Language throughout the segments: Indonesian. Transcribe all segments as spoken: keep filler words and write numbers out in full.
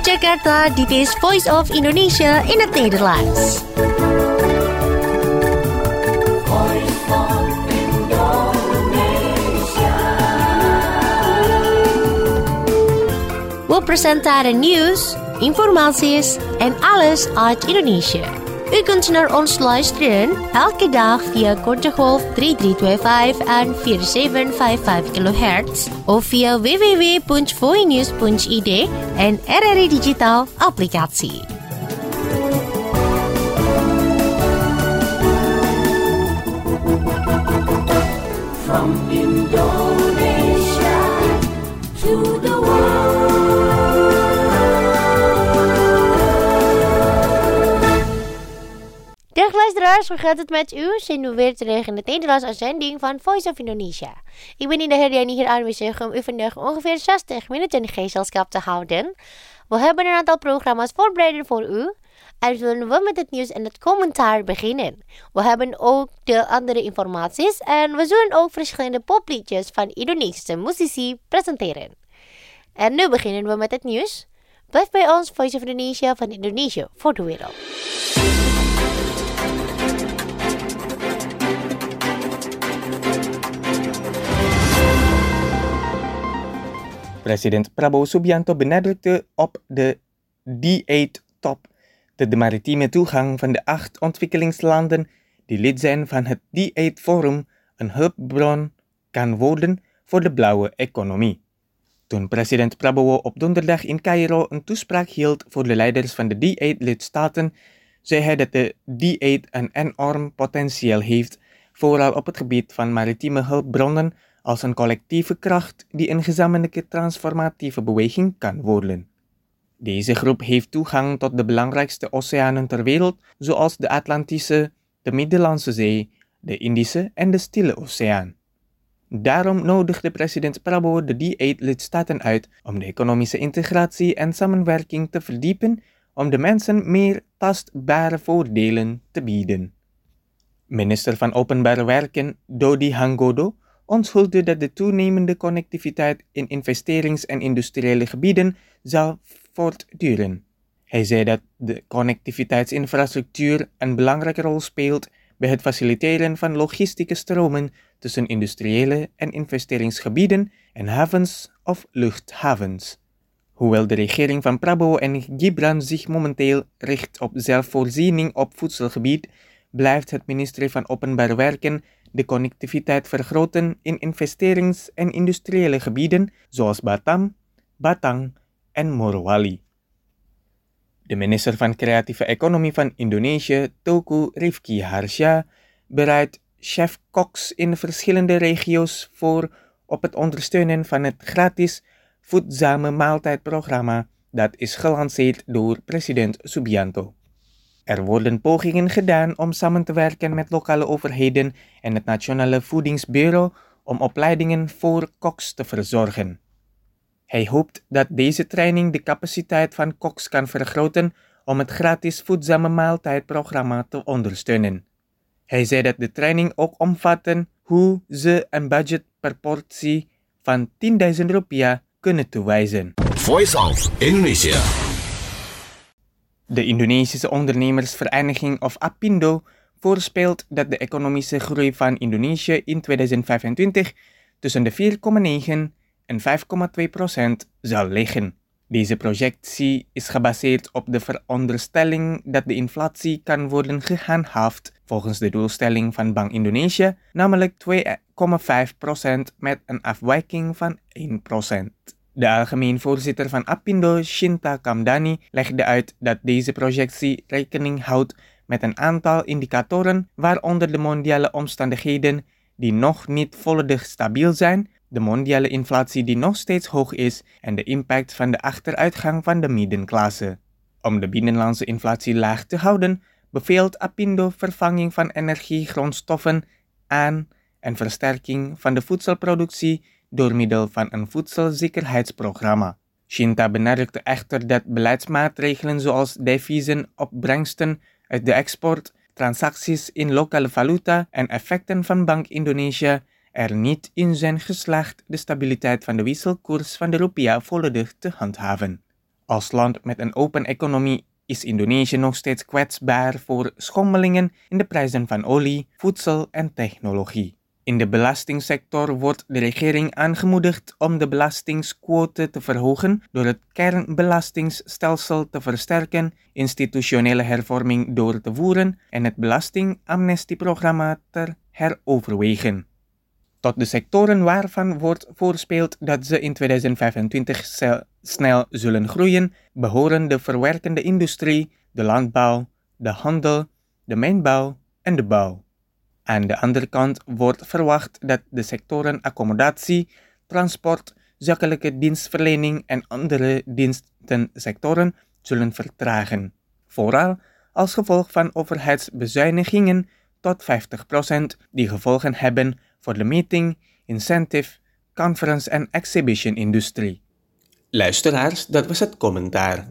Vanuit Jakarta, dit is Voice of Indonesia in het Nederlands. We presenteren nieuws, informaties en alles uit Indonesië. U kunt naar ons luisteren elke dag via korte golf drie drie twee vijf en vier zeven vijf vijf kilohertz of via w w w punt voinews punt i d en R R I Digital applicatie. From Indonesia to the world. Dag luisteraars, hoe gaat het met u? We zijn nu weer terug in het Nederlands uitzending van Voice of Indonesia. Ik ben Indah Herdiani hier aanwezig om u vandaag ongeveer zestig minuten gezelschap te houden. We hebben een aantal programma's voorbereid voor u. En zullen we met het nieuws en het commentaar beginnen. We hebben ook de andere informaties en we zullen ook verschillende popliedjes van Indonesische muzici presenteren. En nu beginnen we met het nieuws. Blijf bij ons, Voice of Indonesia van Indonesië voor de wereld. President Prabowo Subianto benadrukte op de D acht-top dat de maritieme toegang van de acht ontwikkelingslanden die lid zijn van het D acht-forum een hulpbron kan worden voor de blauwe economie. Toen president Prabowo op donderdag in Cairo een toespraak hield voor de leiders van de D acht-lidstaten, zei hij dat de D acht een enorm potentieel heeft, vooral op het gebied van maritieme hulpbronnen, als een collectieve kracht die een gezamenlijke transformatieve beweging kan worden. Deze groep heeft toegang tot de belangrijkste oceanen ter wereld, zoals de Atlantische, de Middellandse Zee, de Indische en de Stille Oceaan. Daarom nodigde president Prabowo de D acht-lidstaten uit om de economische integratie en samenwerking te verdiepen om de mensen meer tastbare voordelen te bieden. Minister van Openbare Werken Dodi Hangodo onthulde dat de toenemende connectiviteit in investerings- en industriële gebieden zal voortduren. Hij zei dat de connectiviteitsinfrastructuur een belangrijke rol speelt bij het faciliteren van logistieke stromen tussen industriële en investeringsgebieden en havens of luchthavens. Hoewel de regering van Prabowo en Gibran zich momenteel richt op zelfvoorziening op voedselgebied, blijft het ministerie van Openbare Werken de connectiviteit vergroten in investerings- en industriële gebieden zoals Batam, Batang en Morowali. De minister van Creatieve Economie van Indonesië, Teuku Rifki Harsha, bereidt chef-koks in verschillende regio's voor op het ondersteunen van het gratis voedzame maaltijdprogramma dat is gelanceerd door president Subianto. Er worden pogingen gedaan om samen te werken met lokale overheden en het Nationale Voedingsbureau om opleidingen voor koks te verzorgen. Hij hoopt dat deze training de capaciteit van koks kan vergroten om het gratis voedzame maaltijdprogramma te ondersteunen. Hij zei dat de training ook omvatte hoe ze een budget per portie van tienduizend rupiah kunnen toewijzen. Voice of Indonesia. De Indonesische Ondernemersvereniging of APindo voorspelt dat de economische groei van Indonesië in tweeduizend vijfentwintig tussen de vier komma negen en vijf komma twee procent zal liggen. Deze projectie is gebaseerd op de veronderstelling dat de inflatie kan worden gehandhaafd volgens de doelstelling van Bank Indonesië, namelijk twee komma vijf procent met een afwijking van één procent. De algemeen voorzitter van APindo, Shinta Kamdani, legde uit dat deze projectie rekening houdt met een aantal indicatoren, waaronder de mondiale omstandigheden die nog niet volledig stabiel zijn, de mondiale inflatie die nog steeds hoog is en de impact van de achteruitgang van de middenklasse. Om de binnenlandse inflatie laag te houden, beveelt APindo vervanging van energiegrondstoffen aan en versterking van de voedselproductie door middel van een voedselzekerheidsprogramma. Shinta benadrukte echter dat beleidsmaatregelen zoals deviezenopbrengsten uit de export, transacties in lokale valuta en effecten van Bank Indonesië er niet in zijn geslaagd de stabiliteit van de wisselkoers van de rupiah volledig te handhaven. Als land met een open economie is Indonesië nog steeds kwetsbaar voor schommelingen in de prijzen van olie, voedsel en technologie. In de belastingsector wordt de regering aangemoedigd om de belastingsquote te verhogen door het kernbelastingsstelsel te versterken, institutionele hervorming door te voeren en het belastingamnestieprogramma te heroverwegen. Tot de sectoren waarvan wordt voorspeld dat ze in tweeduizend vijfentwintig snel zullen groeien, behoren de verwerkende industrie, de landbouw, de handel, de mijnbouw en de bouw. Aan de andere kant wordt verwacht dat de sectoren accommodatie, transport, zakelijke dienstverlening en andere dienstensectoren zullen vertragen, vooral als gevolg van overheidsbezuinigingen tot vijftig procent die gevolgen hebben voor de meeting, incentive, conference en exhibition industrie. Luisteraars, dat was het commentaar.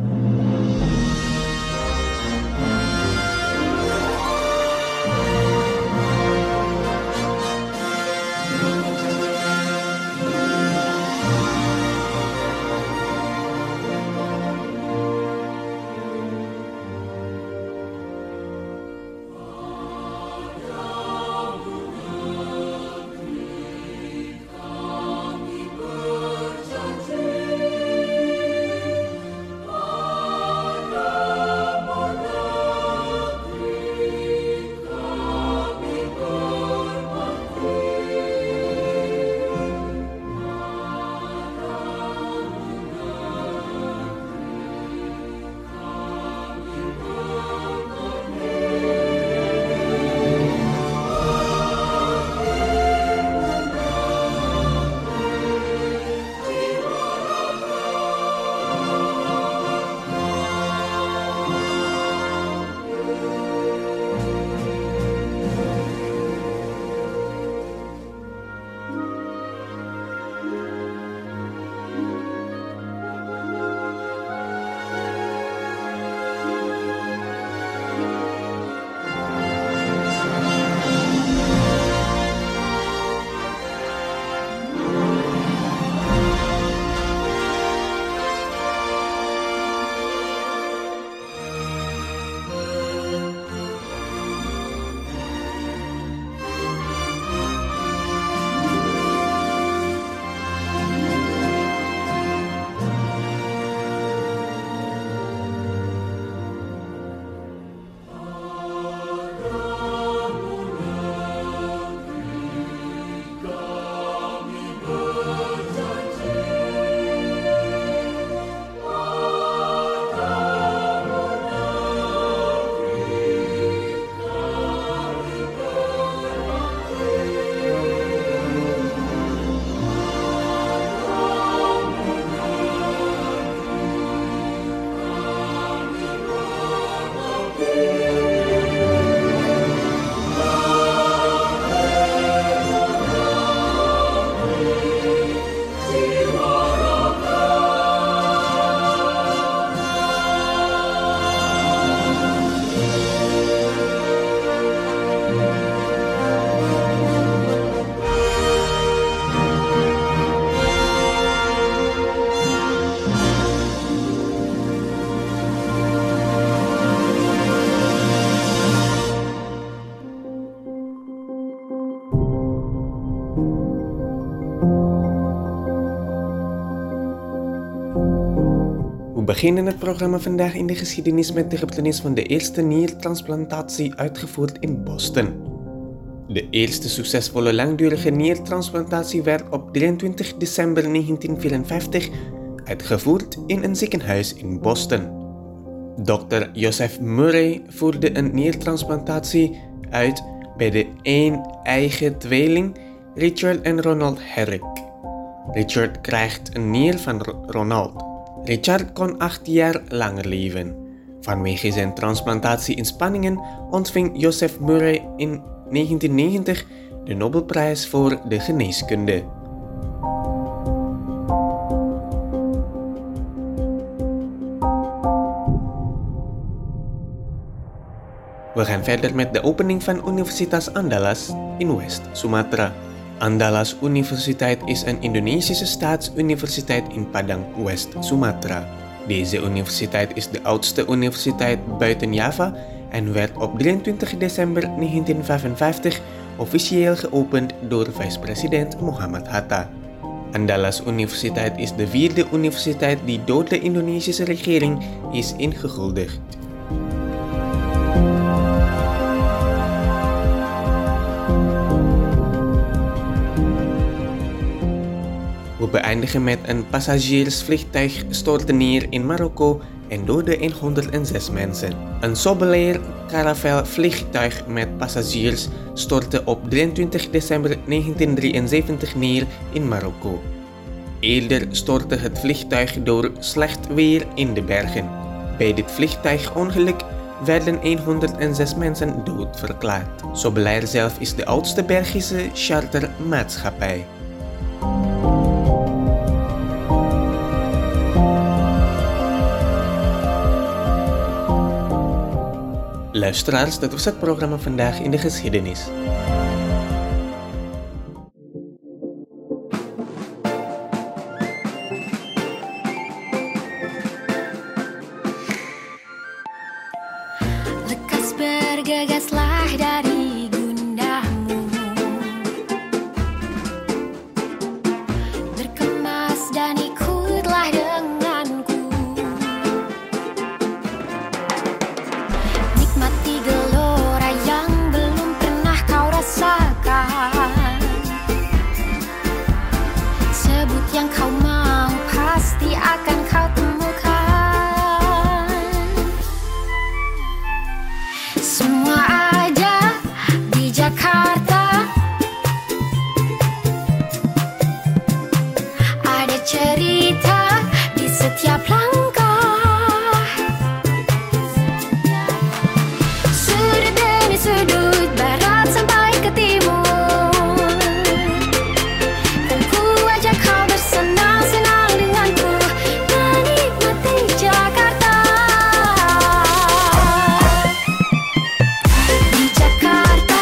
We beginnen het programma vandaag in de geschiedenis met de gebeurtenis van de eerste niertransplantatie uitgevoerd in Boston. De eerste succesvolle langdurige niertransplantatie werd op drieëntwintig december negentien vierenvijftig uitgevoerd in een ziekenhuis in Boston. dokter Joseph Murray voerde een niertransplantatie uit bij de een-eigen tweeling Richard en Ronald Herrick. Richard krijgt een nier van Ronald. Richard kon acht jaar langer leven. Vanwege zijn transplantatie-inspanningen ontving Joseph Murray in negentien negentig de Nobelprijs voor de geneeskunde. We gaan verder met de opening van Universitas Andalas in West-Sumatra. Andalas Universiteit is een Indonesische staatsuniversiteit in Padang, West-Sumatra. Deze universiteit is de oudste universiteit buiten Java en werd op drieëntwintig december negentien vijfenvijftig officieel geopend door vice-president Muhammad Hatta. Andalas Universiteit is de vierde universiteit die door de Indonesische regering is ingehuldigd. We beëindigen met een passagiersvliegtuig stortte neer in Marokko en doodde honderdzes mensen. Een Sobelair Caravelle vliegtuig met passagiers stortte op drieëntwintig december negentien drieënzeventig neer in Marokko. Eerder stortte het vliegtuig door slecht weer in de bergen. Bij dit vliegtuigongeluk werden honderdzes mensen doodverklaard. Sobelair zelf is de oudste Belgische chartermaatschappij. Luisteraars, dat was het programma Vandaag in de Geschiedenis. Lekas bergegaslah dari gundahmu, berkemas dan ikutlah denganku. Nikmati gelora yang belum pernah kau rasakan. Sebut yang kau mau, pasti akan kau temukan. Semua ada di Jakarta, ada cerita di setiap langkah. Sudut demi sudut, barat sampai ke timur, kan ku ajak kau bersenang-senang denganku, menikmati Jakarta. Di Jakarta,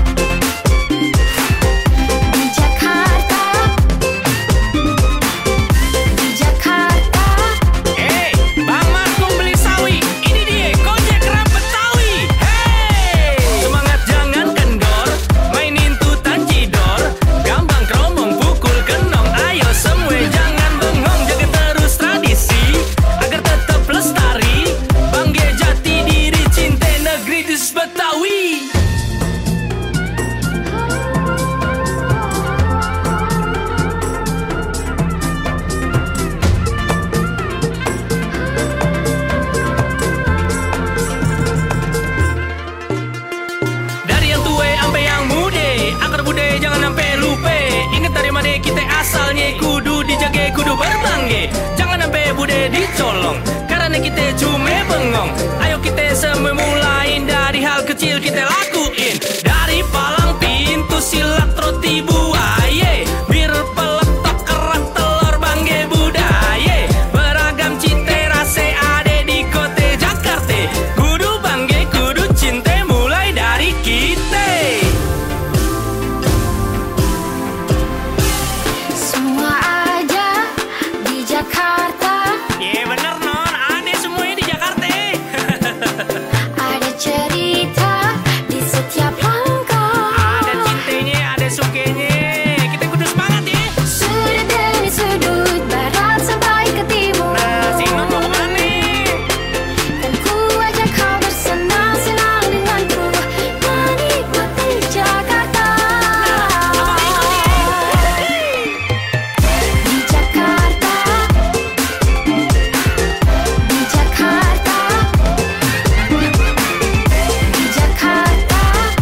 di Jakarta, di Jakarta. Hey, Bang Mas mau beli sawi. Ini dia Gojek Rap Betawi. Hey, semangat jangan kendor, mainin tutan cidor, gambang kromong pukul kenong. Ayo semua jangan bengong, jaga terus tradisi agar tetap lestari. Bangga jati diri, cinta negeri di Betawi. Dari yang tua sampai yang muda, akar budaya jangan sampai lupa. Ingat dari mana kita asalnya, kudu dijaga, kudu berbangga. Jangan sampai budaya dicolong, karena kita cuma bengong. Ayo kita semua mulain dari hal kecil kita lakuin. Dari palang pintu silat roti buaya, bir peletok kerak telur bangga budaya. Beragam cita rasa ada di kota Jakarta, kudu bangga, kudu cinta mulai dari kita. Semua ada di Jakarta, Iya bener non, ada semuanya di Jakarta. ada cerita di setiap langkah. Ada cintanya, ada sukanya. Kita kudu semangat ya. Sudut demi sudut, barat sampai ke timur, Nah, si non mau kemana nih? kan ku ajak kau bersenang-senang denganku, menikmati Jakarta. Abang ikut ya. Di Jakarta, di Jakarta, di Jakarta.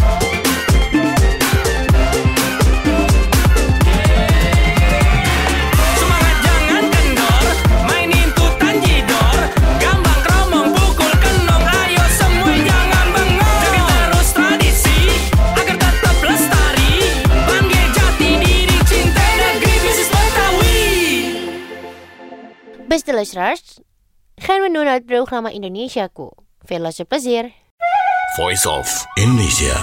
Semangat jangan kendor, mainin tutan jidor, gambang kromong pukul kenong. Ayo semua jangan bengong, jaga terus tradisi agar tetap lestari. Bangga jati diri, cinta negeri bisnis Betawi. Beste luisteraars, gaan we nu naar het programma Indonesiaku. Veel luisterplezier. Voice of Indonesia.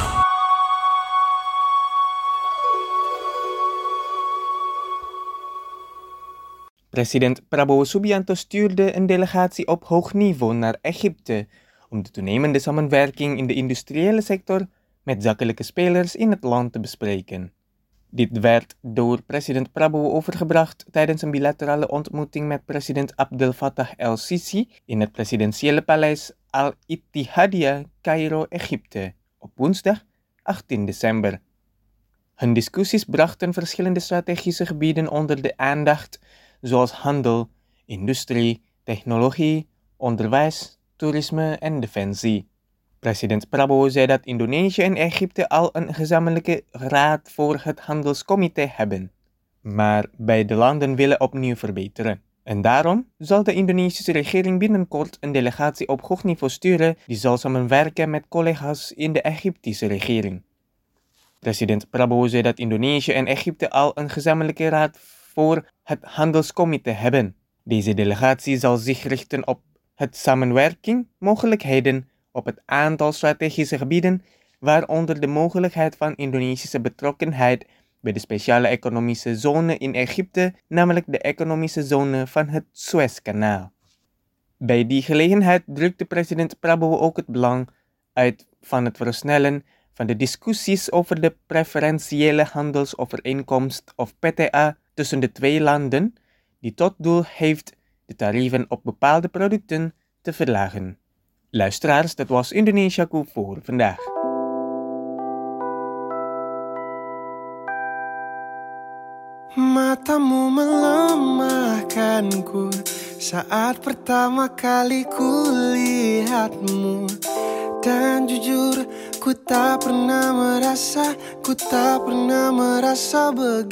President Prabowo Subianto stuurde een delegatie op hoog niveau naar Egypte om de toenemende samenwerking in de industriële sector met zakelijke spelers in het land te bespreken. Dit werd door president Prabowo overgebracht tijdens een bilaterale ontmoeting met president Abdel Fattah el-Sisi in het presidentiële paleis Al-Ittihadiyah, Cairo, Egypte, op woensdag achttien december. Hun discussies brachten verschillende strategische gebieden onder de aandacht, zoals handel, industrie, technologie, onderwijs, toerisme en defensie. President Prabowo zei dat Indonesië en Egypte al een gezamenlijke raad voor het handelscomité hebben, maar beide landen willen opnieuw verbeteren. En daarom zal de Indonesische regering binnenkort een delegatie op hoog niveau sturen die zal samenwerken met collega's in de Egyptische regering. President Prabowo zei dat Indonesië en Egypte al een gezamenlijke raad voor het handelscomité hebben. Deze delegatie zal zich richten op het samenwerking, mogelijkheden op het aantal strategische gebieden, waaronder de mogelijkheid van Indonesische betrokkenheid bij de speciale economische zone in Egypte, namelijk de economische zone van het Suezkanaal. Bij die gelegenheid drukte president Prabowo ook het belang uit van het versnellen van de discussies over de preferentiële handelsovereenkomst of P T A tussen de twee landen, die tot doel heeft de tarieven op bepaalde producten te verlagen. Luisteraars, dat was Indonesiaku voor vandaag. Matamu melemahkanku saat pertama kali kulihatmu, dan jujur ku tak pernah merasa, ku tak pernah merasa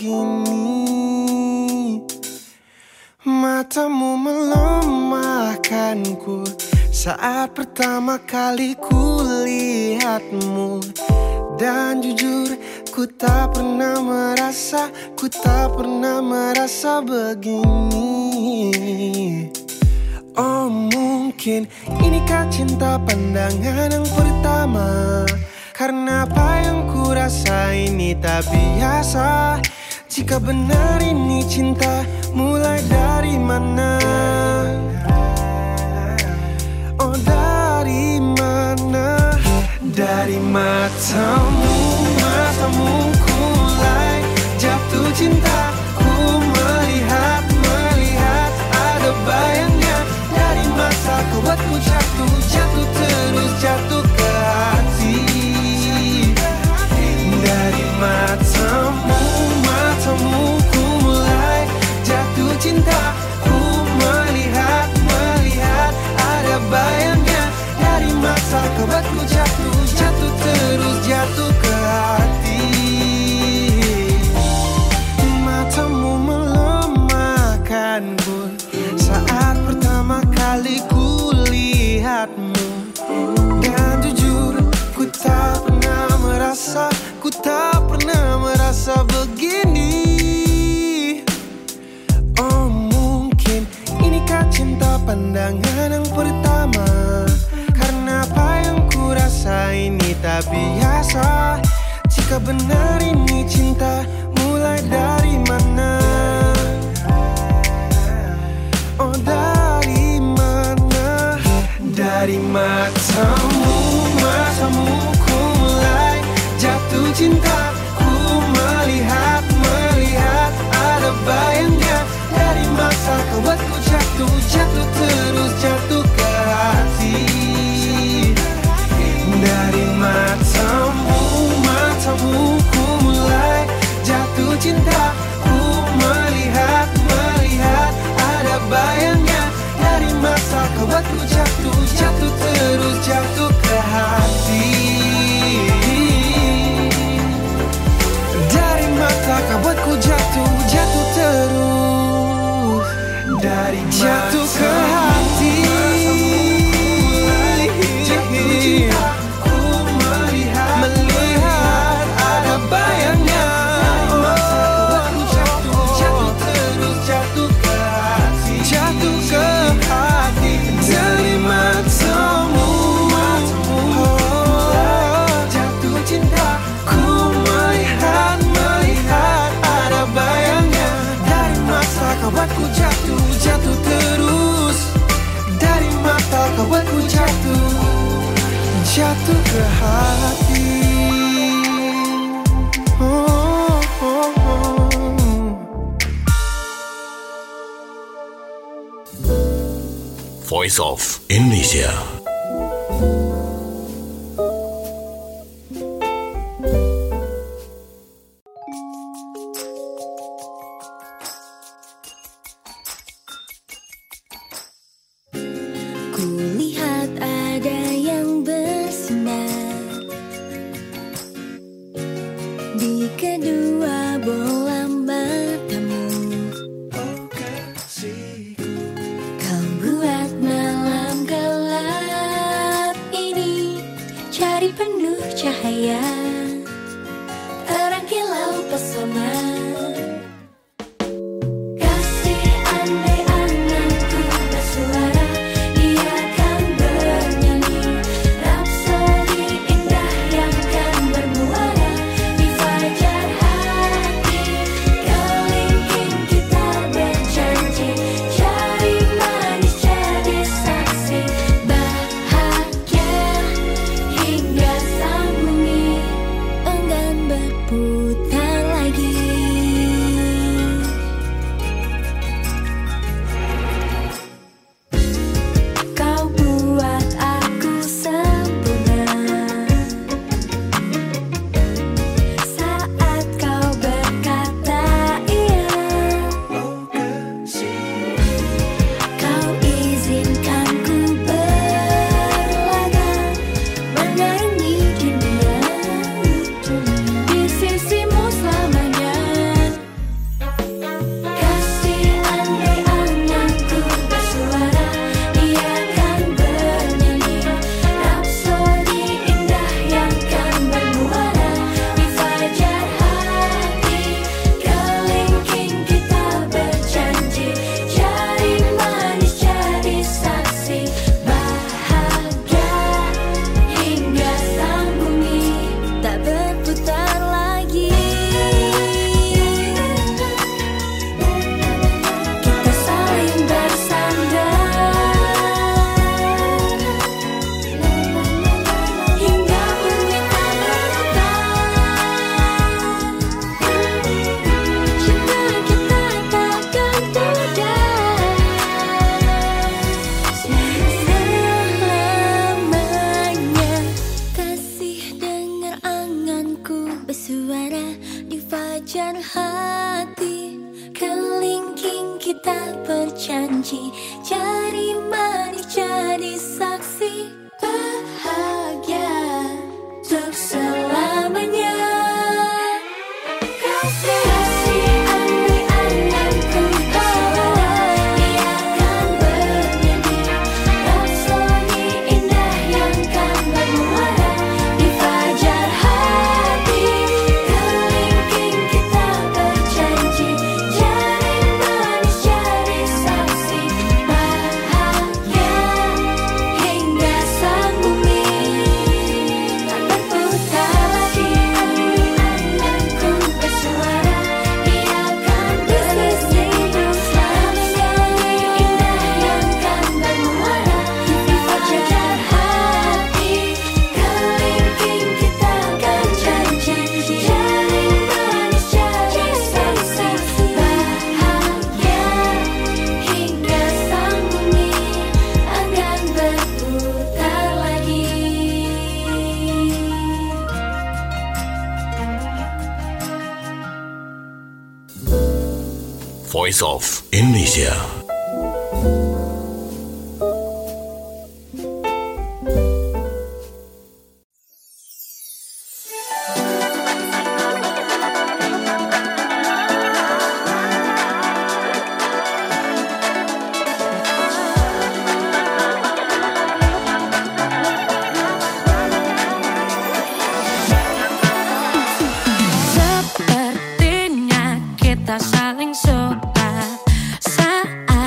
begini. Matamu melemahkanku saat pertama kali kulihatmu, dan jujur ku tak pernah merasa, ku tak pernah merasa begini. Oh mungkin inikah cinta pandangan yang pertama, karena apa yang ku rasa ini tak biasa. Jika benar ini cinta, mulai dari mana? Oh dari mana? Dari matamu, matamu ku mulai jatuh cinta. Ku melihat, melihat ada bayangnya. Dari mata kau buatku jatuh, jatuh terus jatuh ke hati. Dari matamu, matamu ku mulai jatuh cinta. Ku melihat, melihat ada bayangnya. Dari mata kau buatku jatuh, jatuh terus jatuh ke hati. Matamu melemahkanku saat pertama kali ku lihatmu, dan jujur ku tak pernah merasa, ku tak pernah merasa begini. Oh mungkin inikah cinta pandangan yang pertama, karena apa yang ku rasa ini tak biasa. Jika benar ini cinta, mulai dari mana? Oh dari mana? Dari matamu, matamu ku mulai jatuh cinta. Ku melihat, melihat ada bayangnya. Dari mata kau buatku jatuh, jatuh terus jatuh ke hati. Dari matamu, matamu ku mulai jatuh cinta. Ku melihat, melihat ada bayangnya. Dari mata kau buatku jatuh, jatuh terus jatuh ke hati. Dari mata kau buatku jatuh, jatuh terus. Dari jatuh ke hati. Jatuh cinta. Ku melihat, melihat ada bayangnya. Dari mata kau buatku jatuh, jatuh terus jatuh ke hati. Jatuh ke hati. Dari matamu, matamu jatuh cinta. Ku melihat, melihat ada bayangnya. Dari mata kau buatku jatuh, jatuh ke hati. Oh, oh, oh. Voice of Indonesia. Kulihat ada yang bersinar di kedua bola matamu. Kau buat malam gelap ini cari penuh cahaya, terang kilau pesona. Kasih andai anganku bersuara, dia kan bernyanyi rapsodi indah yang kan bermuara di fajar hati. Kelingking kita berjanji cari manis jadi saksi bahagia hingga sang bumi enggan berputar lagi. Kau buat aku sempurna saat kau berkata iya. Kau izinkan ku berlaga menaungi dunia di sisimu selamanya. Kasih andai anganku bersuara, dia kan bernyanyi rapsodi indah yang kan bermuara di fajar hati. Kelingking kita berjanji cari manis jadi saksi bahagia hingga sang bumi tak berputar lagi. Kita saling bersandar hingga bumi tak berputar. Cinta kita takkan pudar selamanya. Kasih dengar anganku bersuara di fajar hati. Kelingking kita berjanji cari manis jadi saksi bahagia untuk selamanya. Kasih andai anganku bersuara, dia kan bernyanyi rapsodi indah yang kan bermuara di fajar hati. Kelingking kita berjanji cari manis jadi saksi bahagia hingga sang bumi tak berputar lagi. Anganku bersuara, dia kan bersisimu selamanya. Indah yang kan bermuara di fajar hati. Kelingking kita kan janji cari manis jadi saksi bahagia hingga sang bumi enggan berputar lagi. Voice of Indonesia. Sepertinya kita saling suka saat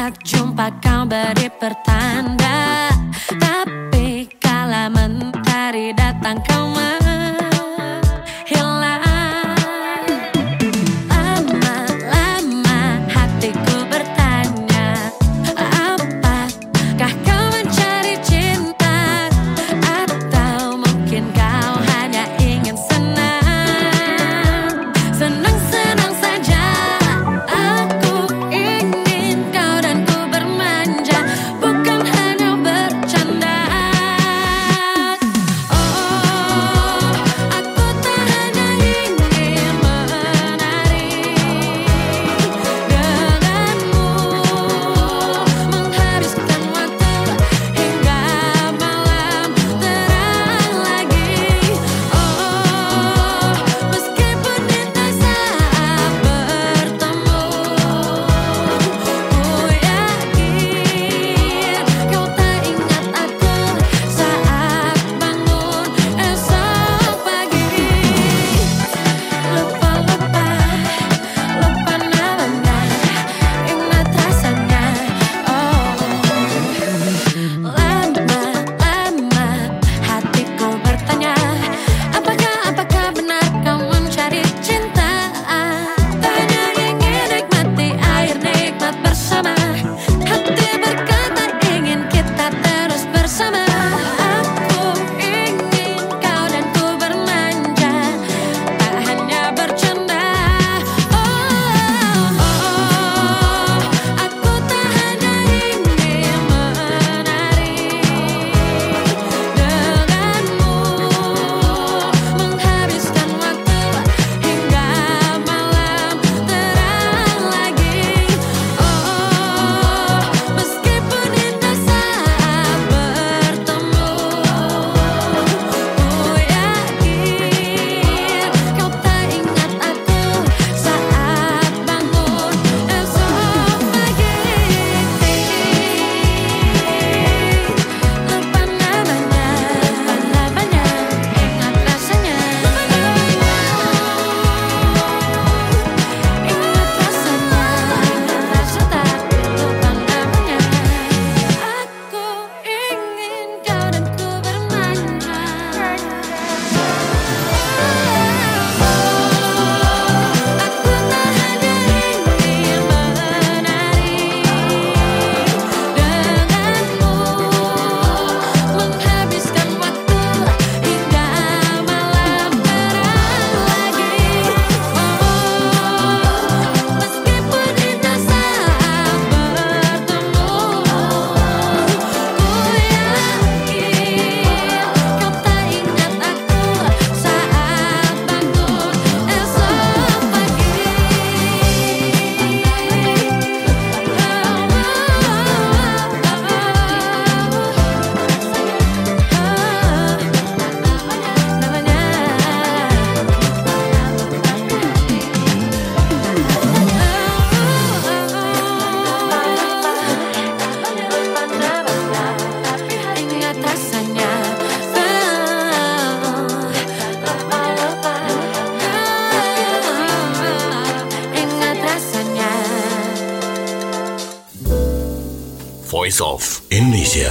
Voice of Indonesia.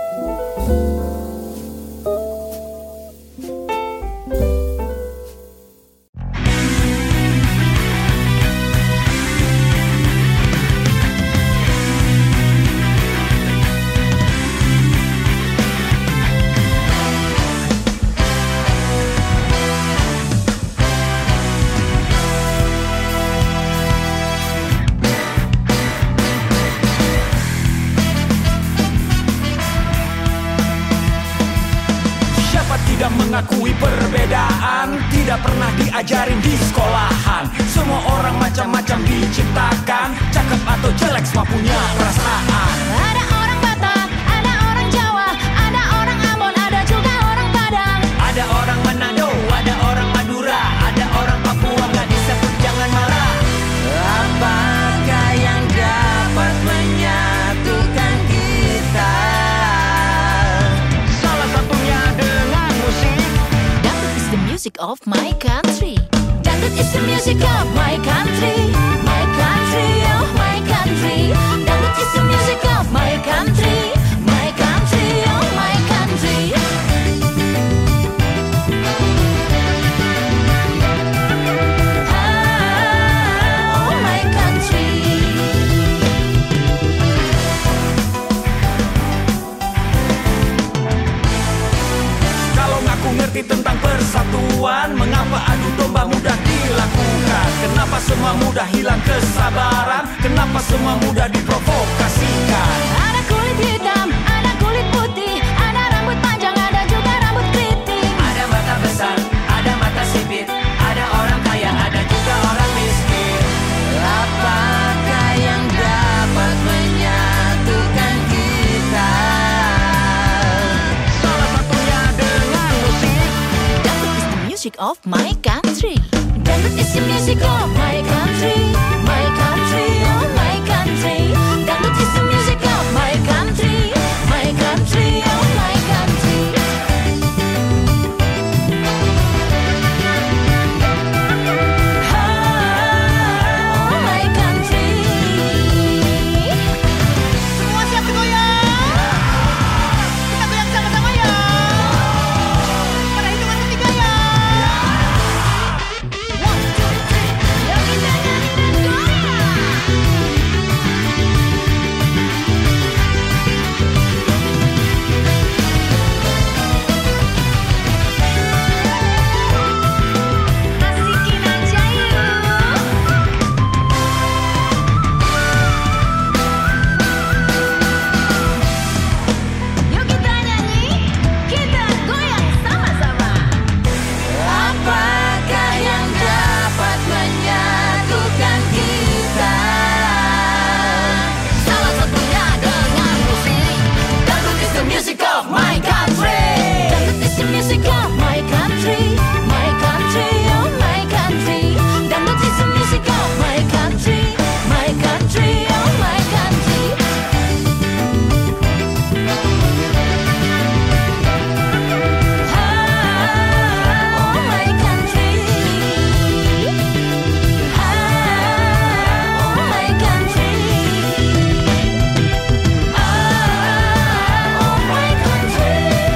Mengakui perbedaan, tidak pernah diajarin di sekolahan. Semua orang macam-macam diciptakan, cakep atau jelek semua punya perasaan. Ada orang Batak, ada orang Jawa, ada orang Ambon, ada juga orang Padang. Ada orang Manado, ada orang Madura, ada orang Papua, gak disebut jangan marah. Apakah yang dapat menyatukan kita? Salah satunya dengan musik. Dangdut is the music of my country. Dangdut is the music of my country. My country, oh my country. Dangdut is the music of my country. My country, oh my country. Ah, oh my country. Kalau ngaku ngerti tentang persatuan, mengapa adu domba mudah dilakukan? Kenapa semua mudah hilang kesabaran? Kenapa semua mudah diprovokasikan? Ada kulit hitam, ada kulit putih, ada rambut panjang, ada juga rambut keriting. Ada mata besar, ada mata sipit, ada orang kaya, ada juga orang miskin. Apakah yang dapat menyatukan kita? Salah satunya dengan musik. Dangdut is the music of my country. Dangdut is the music of my country. My country, oh my country. Dangdut is the music of my country. My country, oh my country. Ah, oh my country. Semua siap bergoyang? Kita goyang sama-sama ya. Pada hitungan ketiga ya. One, two, three. Yuk kita nyanyi dan goyang. Asikin aja yuk. Yuk kita nyanyi, kita goyang sama-sama. Apakah yang dapat menyatukan kita? Salah satunya dengan musik. Dangdut is the music of my country. Dangdut is the music of my country. My country, oh my country. Dangdut is the music of my country. My country, oh my country. Ah, oh my country. Ah, oh my country. Ah, oh my country.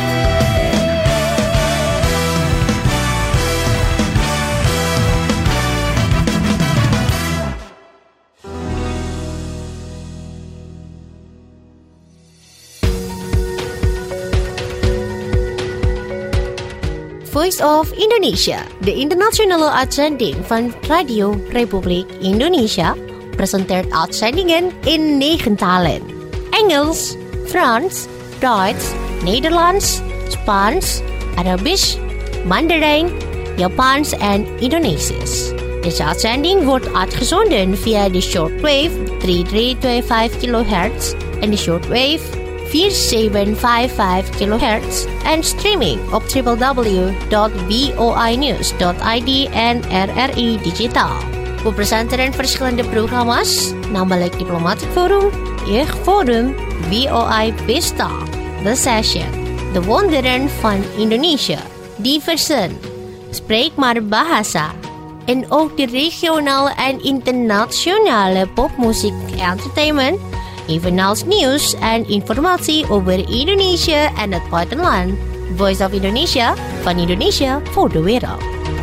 Voice of Indonesia, de internationale uitzending van Radio Republiek Indonesia, presenteert uitzendingen in negen talen. Engels, Frans, Duits, Nederlands, Spaans, Arabisch, Mandarijn, Japans en Indonesisch. Deze uitzending wordt uitgezonden via de shortwave drie drie twee vijf kilohertz en de shortwave vier zeven vijf vijf kilohertz en streaming op w w w dot voinews dot i d en R R I Digitaal. We presenteren verschillende programma's, namelijk Diplomatic Forum, Jeugdforum, V O I Pesta, The Session, De Wonderen van Indonesië, Diversen, Spreek maar Bahasa, en ook de regionale en internationale popmuziek entertainment evenals nieuws en informatie over Indonesia en het buitenland. Voice of Indonesia, van Indonesia voor de wereld.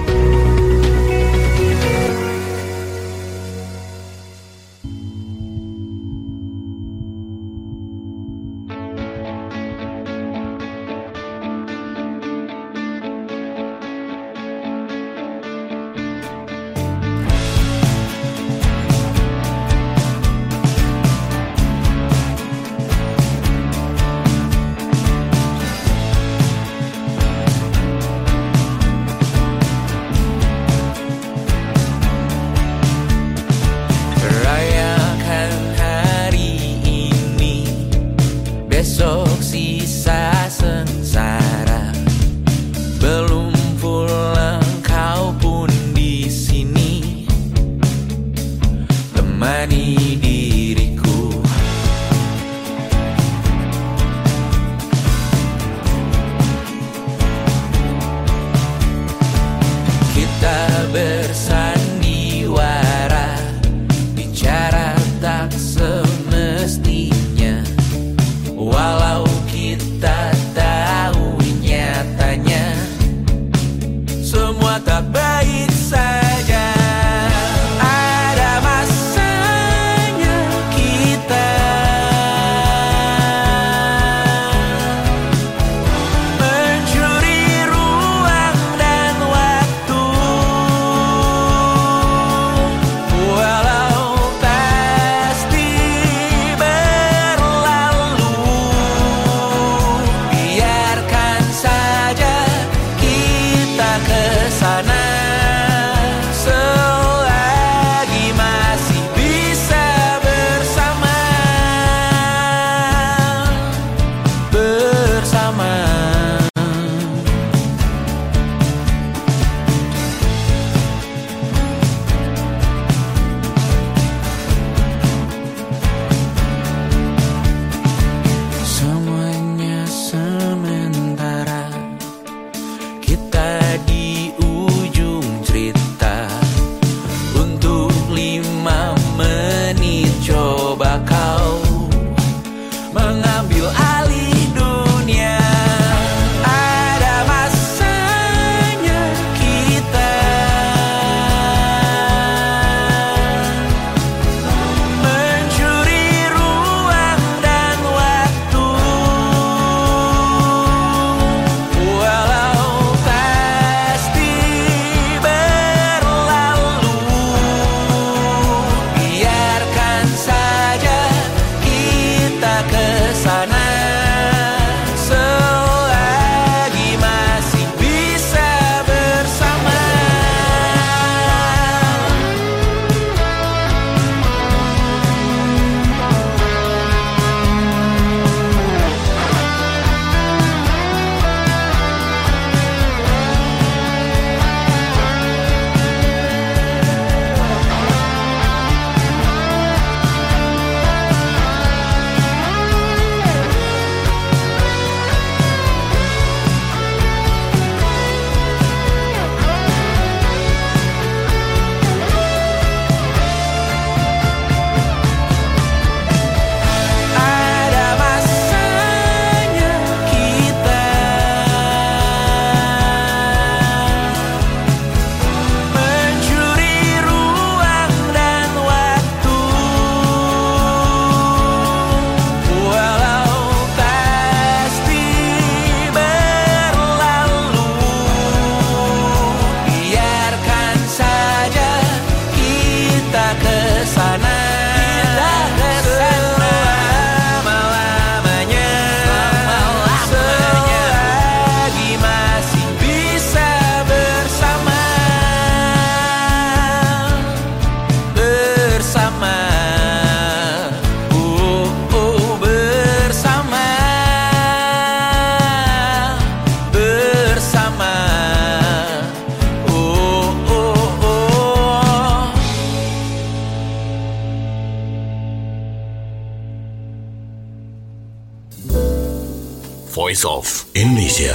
Voice of Indonesia.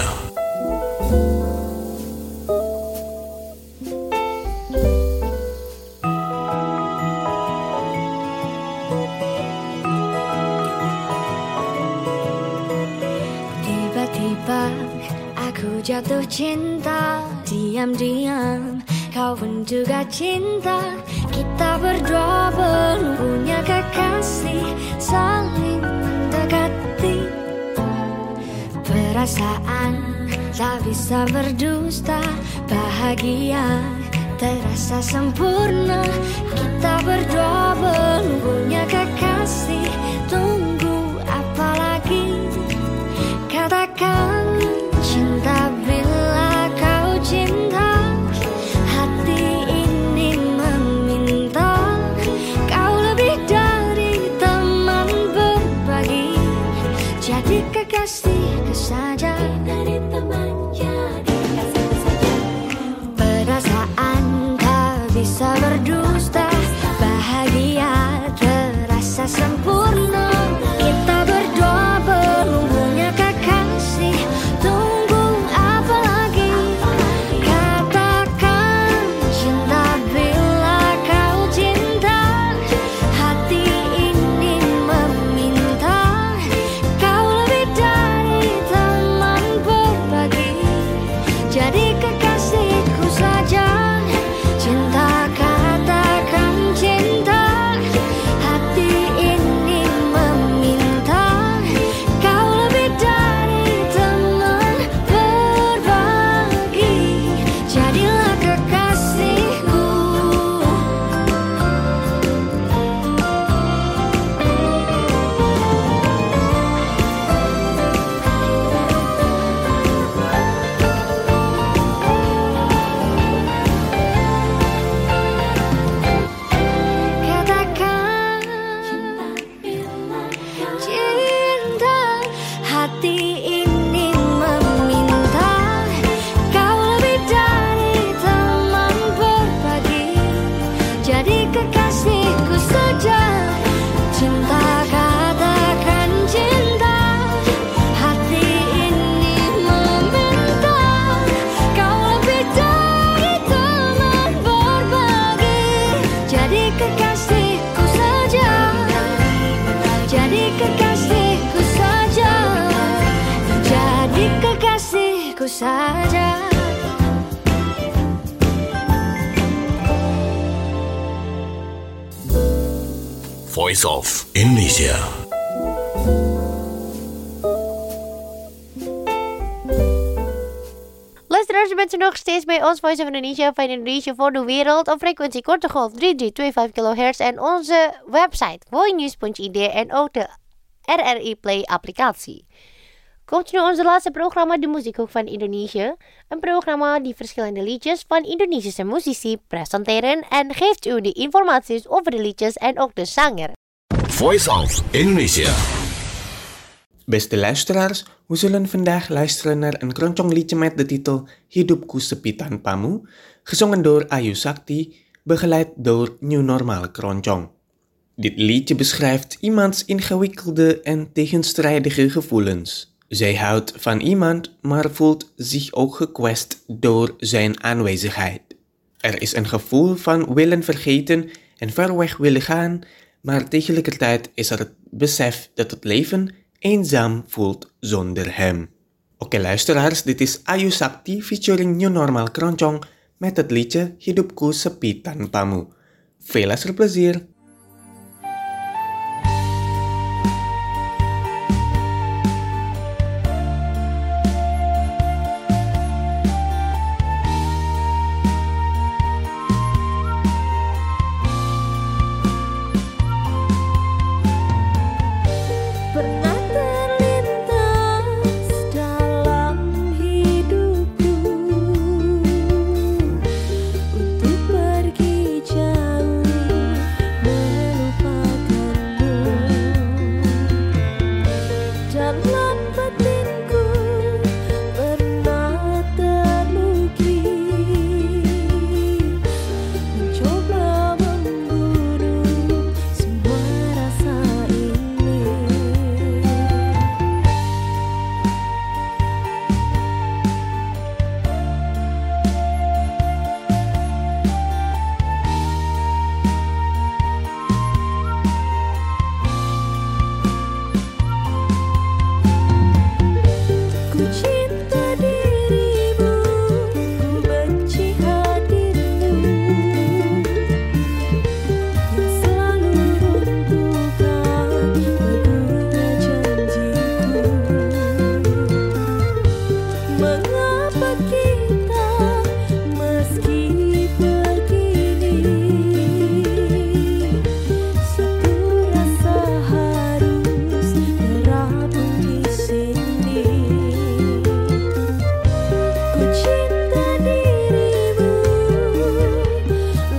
cinta, diam-diam kau pun juga cinta. Kita berdua belum punya kekasih, saling mendekati. Perasaan tak bisa berdusta, bahagia terasa sempurna. Kita berdua belum punya kekasih, tunggu apa lagi? Katakan cinta bila kau cinta. Hati ini meminta kau lebih dari teman berbagi. Jadi kekasihku saja. Dari teman jadi kekasihku saja. Perasaan tak bisa berdusta, bahagia terasa sempurna. Kita berdua belum punya kekasih, tunggu apa lagi? Katakan cinta bila kau cinta. Hati ini meminta kau lebih dari teman berbagi. Jadi kekasihku saja. Cinta, katakan cinta. Hati ini meminta kau lebih dari teman berbagi. Jadilah kekasihku. Katakan cinta, hati ini meminta kau lebih dari teman berbagi. Jadi kekasihku saja. Cinta, katakan cinta. Hati ini meminta kau lebih dari teman berbagi. Jadi kekasihku saja. Jadi kekasihku saja. Jadi kekasihku saja. Voice of Indonesia. Luisteraars, u bent er nog steeds bij ons Voice of Indonesia van Indonesia voor de wereld op frequentie korte golf drie drie twee vijf kilohertz en onze website voinews punt i d en ook de R R I Play applicatie. Komt nu onze laatste programma, de Muziekhoek van Indonesië. Een programma die verschillende liedjes van Indonesische muzici presenteren en geeft u de informaties over de liedjes en ook de zanger. Voice of Indonesia. Beste luisteraars, we zullen vandaag luisteren naar een keroncong liedje met de titel Hidupku Sepi Tanpamu, gezongen door Ayu Sakti, begeleid door New Normal Keroncong. Dit liedje beschrijft iemands ingewikkelde en tegenstrijdige gevoelens. Zij houdt van iemand, maar voelt zich ook gekwetst door zijn aanwezigheid. Er is een gevoel van willen vergeten en ver weg willen gaan, maar tegelijkertijd is er het besef dat het leven eenzaam voelt zonder hem. Oké luisteraars, dit is Ayu Sakti featuring New Normal Keroncong met het liedje Hidupku Sepi Tanpamu. Veel luisterplezier! Pernah terlintas dalam hidupku untuk pergi jauh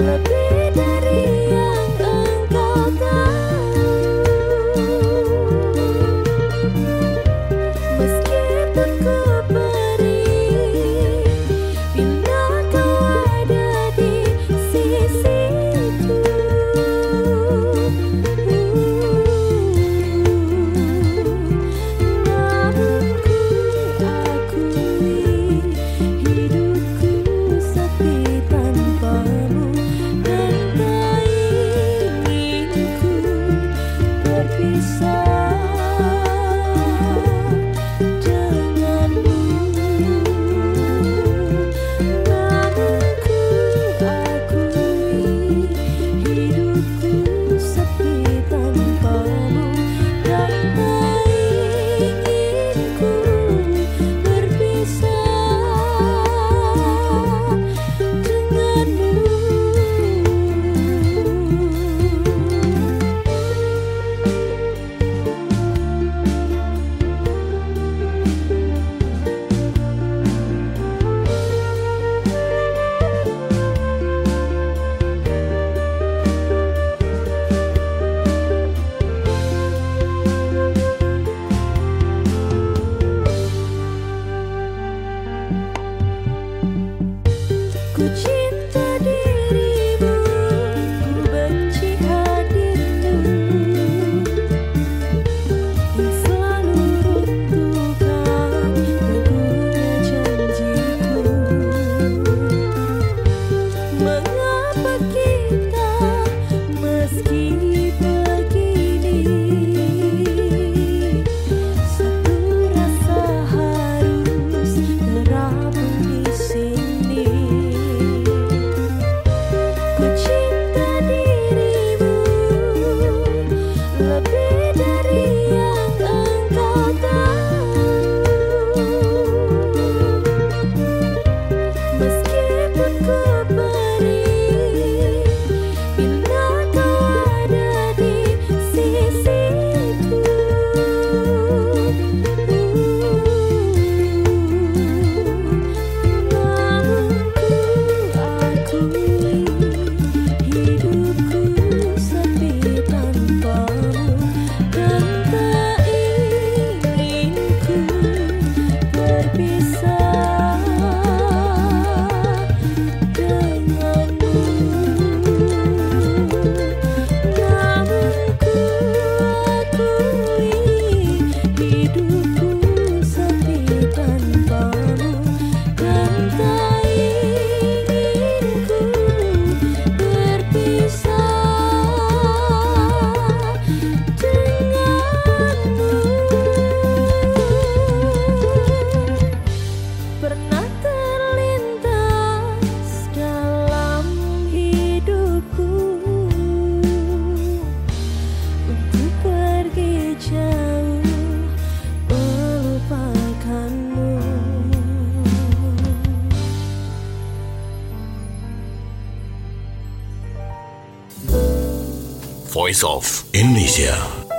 Voice of Indonesia.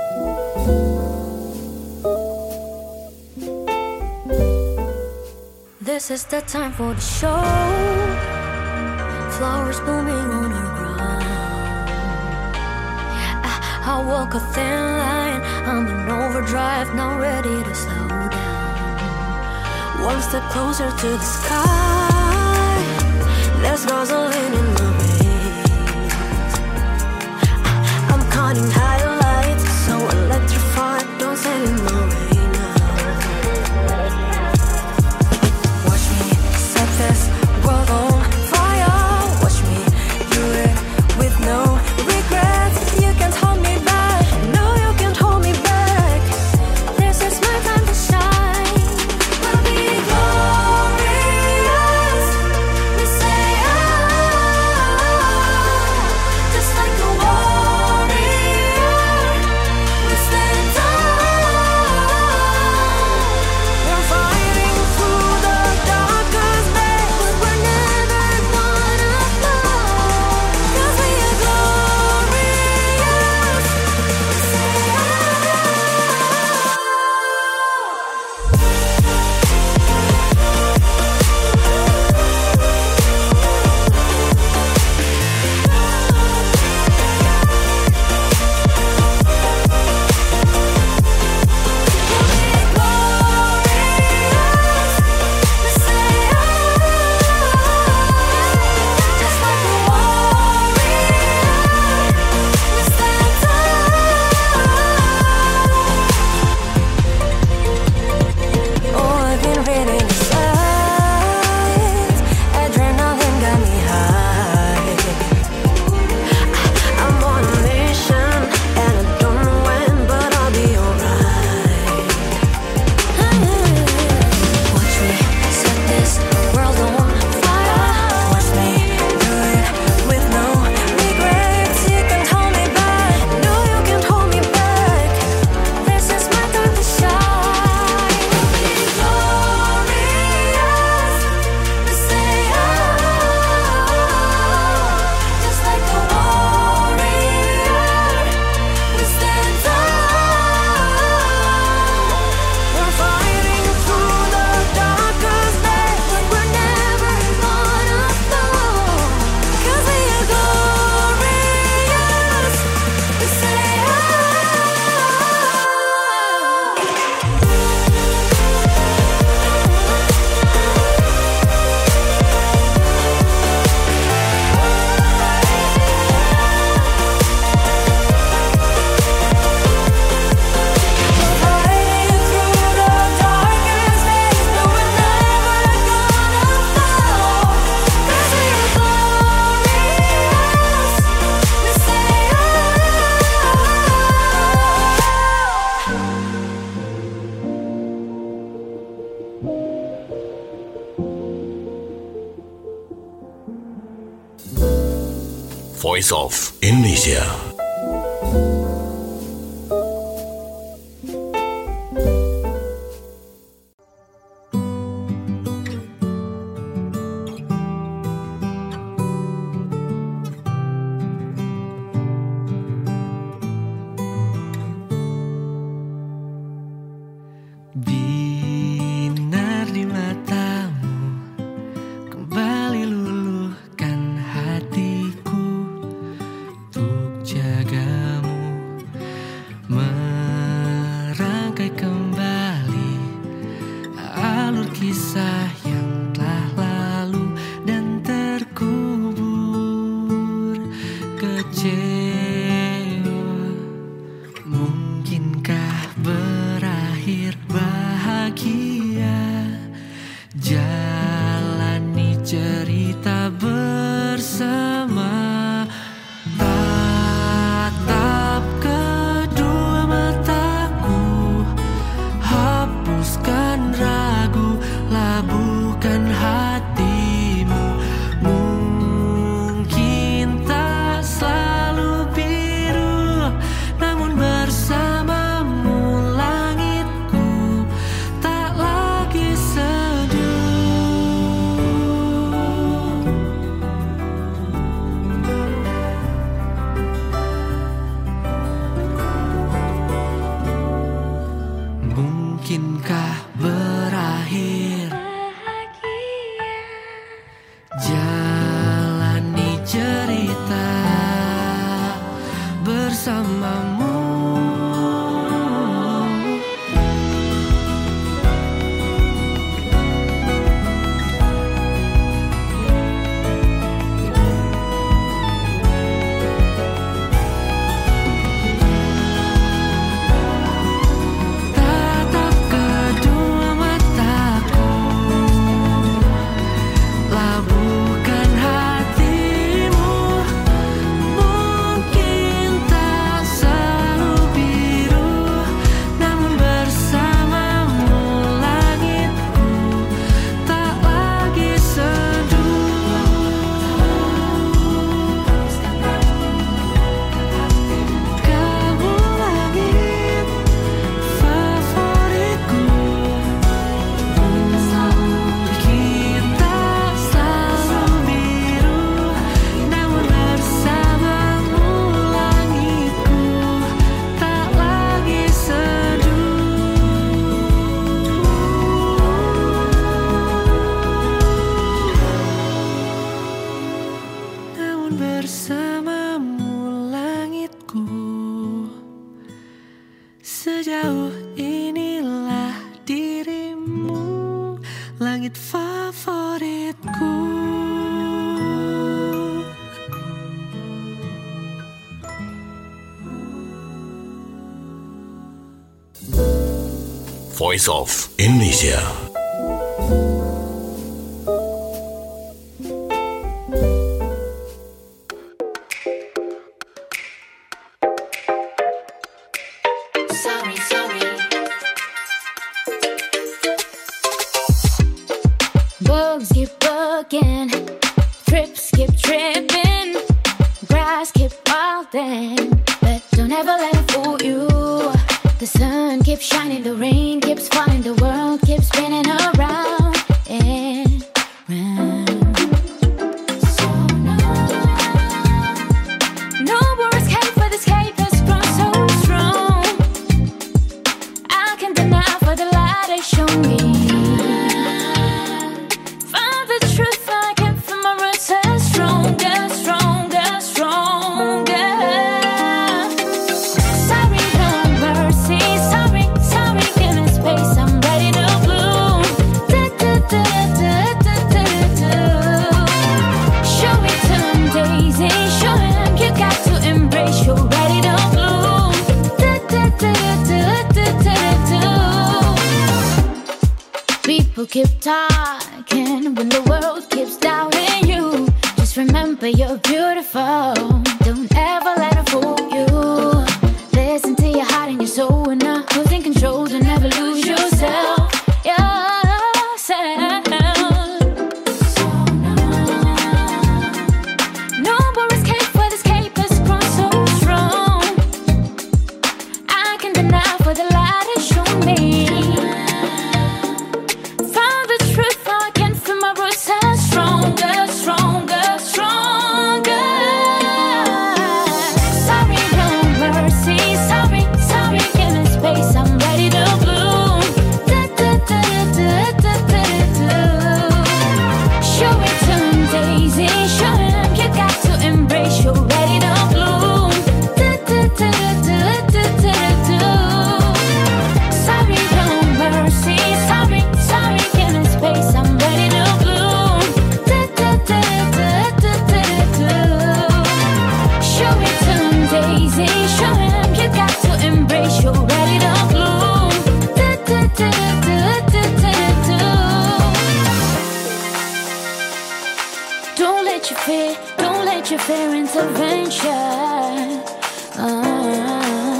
This is the time for the show. Flowers blooming on our ground. I, I walk a thin line. I'm in overdrive, now ready to slow down. One step closer to the sky. There's gasoline in my veins. I, I'm counting highlights, so electrified. Don't stand in my way now. Watch me set this world on fire. Watch me do it with no regrets. You can't hold me back. No, you can't hold me back. This is my time to shine. We'll be glorious. We say I Voice of Indonesia. Binar di matamu kembali luluhkan hatiku untuk jagamu, merangkai kembali alur kisah yang telah lalu dan terkubur. Kecewa, mungkinkah berakhir bahagia? Jalani cerita bersama, tatap kedua mataku, hapuskan ragu, labuhkan hatimu. Mungkin tak selalu biru, namun bersamamu langitku tak lagi seduh. Mungkinkah berakhir? Jalani cerita bersamamu. Tatap kedua mataku, labuhkan hatimu. Mungkin tak selalu biru, namun bersamamu langitku tak lagi seduh. Kamu langit favoritku, mungkin tak selalu biru, namun bersamamu langitku tak lagi seduh. Namun bersamamu langitku, sejauh inilah dirimu, langit favoritku. Voice of Indonesia. Sorry, sorry. Bugs keep bugging, trips keep tripping, grass keep wilding, but don't ever let it fool you. The sun keeps shining, the rain keeps falling, the world keeps spinning around and round. So no, no more escape, for the escape has grown so strong. I can't deny for the light they show me. Find the truth I get from my roots as stronger, stronger, stronger. Sorry, no mercy. Sorry, sorry, give me space. I'm ready to bloom. Da, da, da, da, da, da, da. Show it to him, Daisy. Show him you got to embrace. You're ready to bloom. Da, da, da, da, da, da, da. People keep talking when the world keeps doubting you. Just remember you're beautiful. Don't ever let it fool you. Listen to your heart and your soul, and not losing control. Don't ever lose yourself. Yourself. So no, no more escape for the Don't you fear intervention? Uh,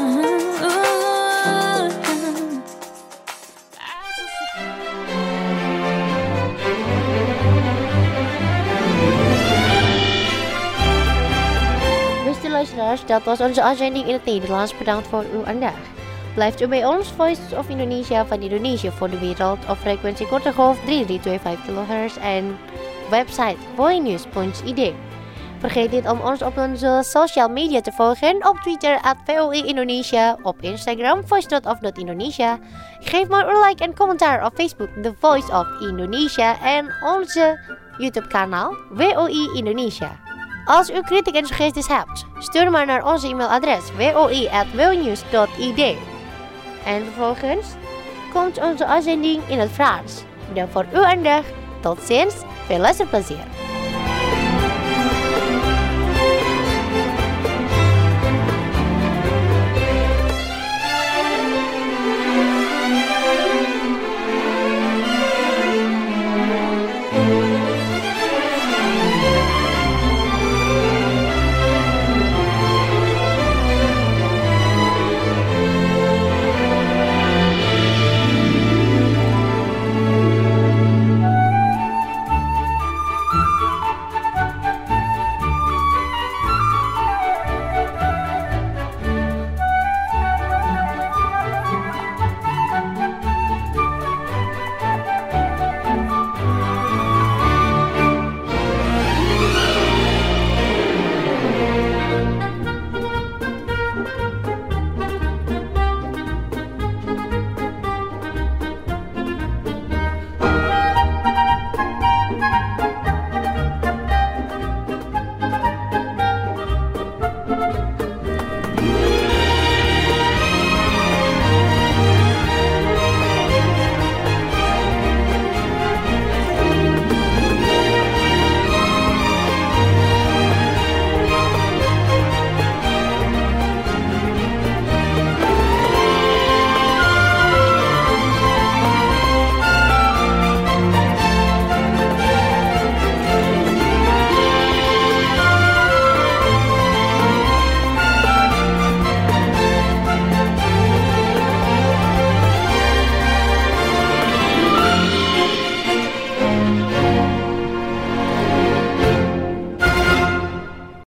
Beste luisteraars, dat was onze uitzending in het Nederlands. Bedankt voor uw aandacht. Blijft u bij ons, Voice of Indonesia van Indonesië voor de wereld op frequentie korte golf drie drie twee vijf kilohertz en website voinews punt i d. Vergeet niet om ons op onze social media te volgen op Twitter at V O I Indonesia, op Instagram voice dot off dot indonesia. Geef maar een like en commentaar op Facebook The Voice of Indonesia en onze YouTube kanaal V O I Indonesia. Als u kritiek en suggesties hebt, stuur maar naar onze e-mailadres v o i at voinews dot i d. En vervolgens komt onze uitzending in het Frans. Bedankt voor uw aandacht. Tot ziens. Veel luisterplezier.